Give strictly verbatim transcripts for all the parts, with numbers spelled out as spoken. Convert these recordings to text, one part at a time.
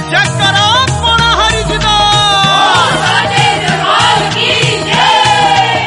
जयकारा पौड़ा हरिज दा साडे दरबार की जय।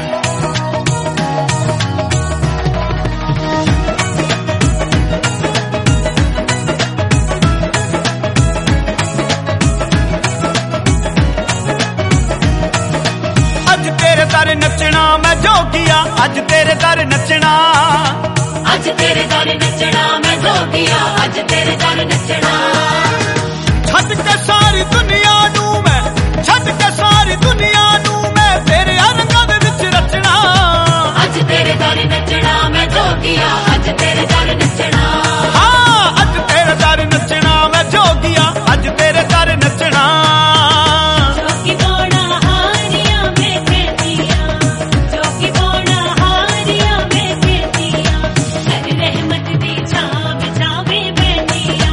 अज तेरे दर नचना मैं जोगिया, अज तेरे दर नचना, अज तेरे दर नचना मैं जोगिया, अज तेरे दर नचना। छड्ड के सारी दुनिया नू मैं, छड्ड के सारी दुनिया नू मैं तेरे रंगां दे विच रचना। अज तेरे दर नचना मैं जोगिया, अज तेरे दर नचना। हाँ अज तेरे दर नचना मैं जोगिया, अज तेरे दर नचना। जोगी पौड़ा हारिया मैं कहतिया, जोगी पौड़ा हारिया मैं कहतिया, हर रहमत दी छाव छावे बैठिया।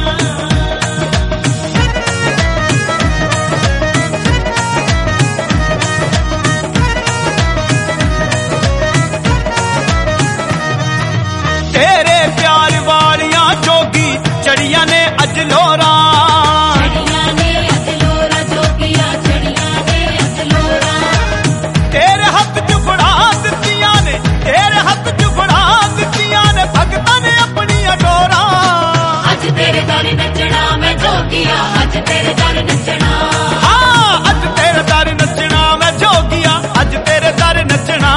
तेरे प्यार वालियां जोगी चढ़िया ने अज लोरा, चढ़िया ने अज लोरा जोगिया, चढ़िया ने अज लोरा। तेरे हथ च फड़ा दित्तियां ने, तेरे हथ च फड़ा दित्तियां ने भगतां ने अपनी अडोरा। अज तेरे दर नचना मैं जोगिया, अज तेरे दर नचना। हाँ अज तेरे दर नचना मैं जोगिया, अज तेरे दर नचना।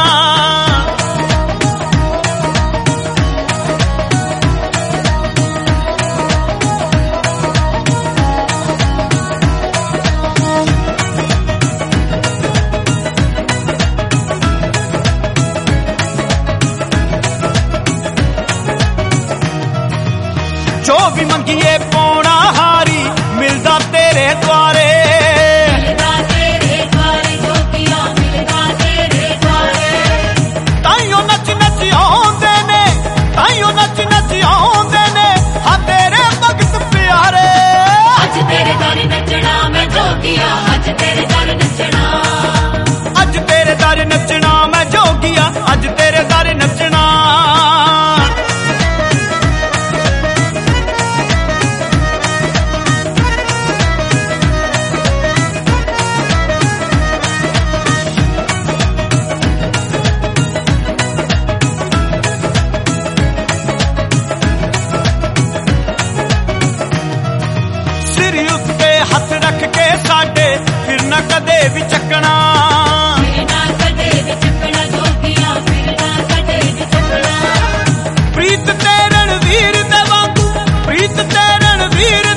जो भी मंगिए पौड़ा हारी मिलदा तेरे द्वारे। मिलदा तेरे द्वारे जोगिया, मिलदा तेरे द्वारे। ताइयों नच नच आउंदे ने, ताइयों नच नच आउंदे ने हाँ तेरे भगत प्यारे। अज तेरे दर नचना मैं जोगिया, अज तेरे दर नचना। अज तेरे दर नचना मैं जोगिया, अज तेरे दर नचना। सिर उत्ते हथ रख के साडे फिर न कदे भी चकना। फिर ना कदे भी चकना जोगिया, फिर ना कदे भी चकना। प्रीत ते रणवीर दे वांगू, प्रीत ते रणवीर